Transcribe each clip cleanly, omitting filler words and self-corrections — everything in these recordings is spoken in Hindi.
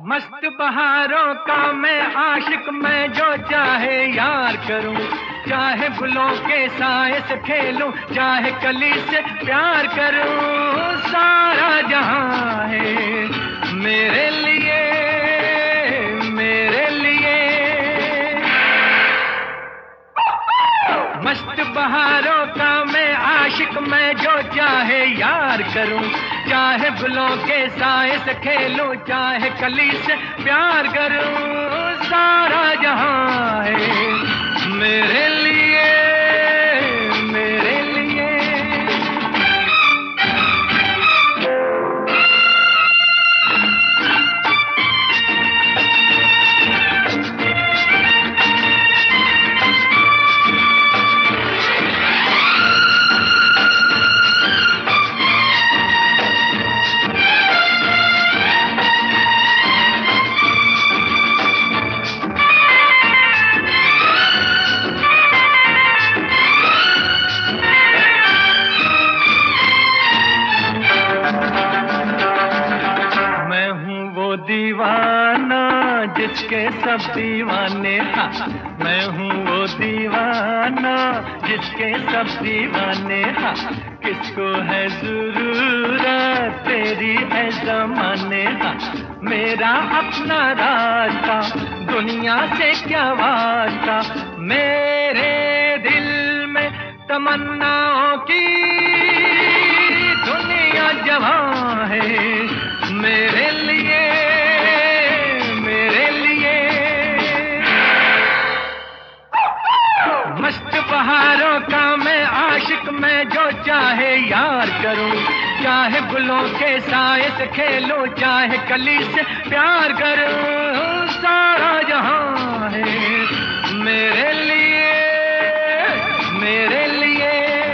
मस्त बहारों का मैं आशिक, मैं जो चाहे यार करूं, चाहे गुलों के साए से खेलूं, चाहे कली से प्यार करूं। सारा जहां है मेरे लिए, मेरे लिए। मस्त बहारों का मैं आशिक, मैं जो चाहे यार करूं, चाहे गुलों के साए से खेलूं, चाहे कली से प्यार करूं। सारा जहां है मेरे लिए, मेरे लिए। दीवाना जिसके सब दीवाने, हाँ मैं हूँ वो दीवाना जिसके सब दीवाने। हाँ किसको है जरूरत तेरी है ज़माने। हाँ मेरा अपना रास्ता, दुनिया से क्या वास्ता। मेरे दिल में तमन्नाओं की दुनिया जवां है मेरे लिए, मेरे लिए। मस्त बहारों का मैं आशिक, मैं जो चाहे यार करूं, चाहे गुलों के साए से खेलूं, चाहे कली से प्यार करूं। सारा जहां है मेरे लिए, मेरे लिए।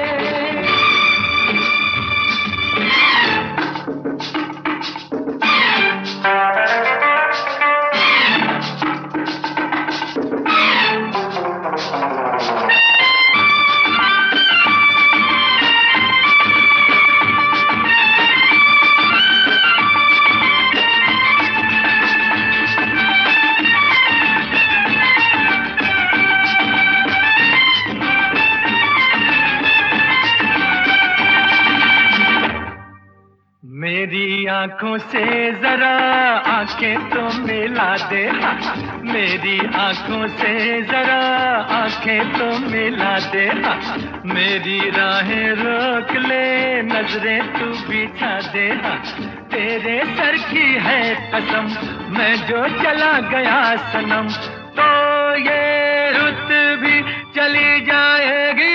मेरी आंखों से जरा आंखें तो मिला दे, मेरी आंखों से जरा आंखें तो मिला दे। मेरी राहें रोक ले, नजरें तू बिछा दे। तेरे सर की है कसम, मैं जो चला गया सनम, तो ये रुत भी चली जाएगी।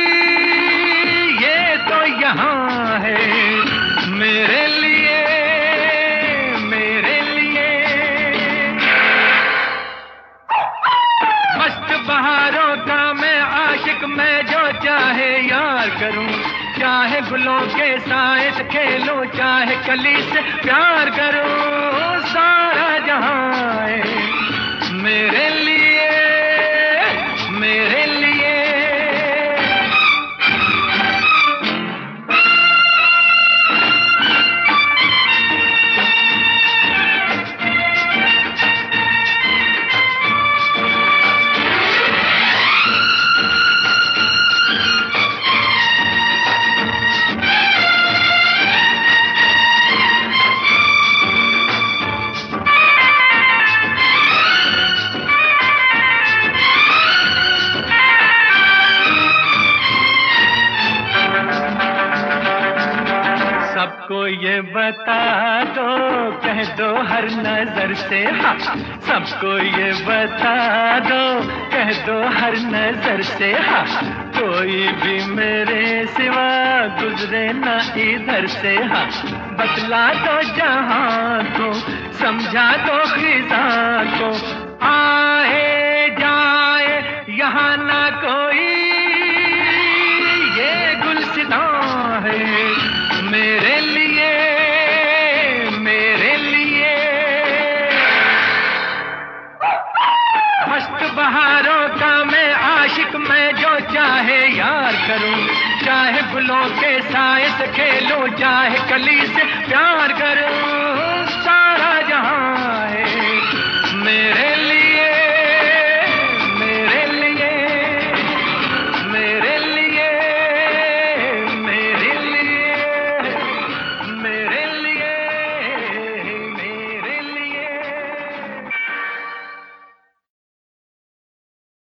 ये तो यहाँ है मेरे लिए, मेरे लिए। मस्त बहारों का मैं आशिक, मैं जो चाहे यार करूं, चाहे गुलों के साए से खेलूं, चाहे कली से प्यार करूं। सारा जहां है मेरे लिए, मेरे लिए। सबको ये बता दो, कह दो हर नजर से। हाँ सबको ये बता दो, कह दो हर नजर से। हाँ कोई भी मेरे सिवा गुजरे ना इधर से। हाँ बतला दो जहां को, समझा दो खिजा को, आए जाए यहाँ ना कोई। ये गुलसितां है मेरे लिए, मेरे लिए। मस्त बहारों का मैं आशिक, मैं जो चाहे यार करूं, चाहे गुलों के साए से खेलूं, चाहे कली से प्यार करूं।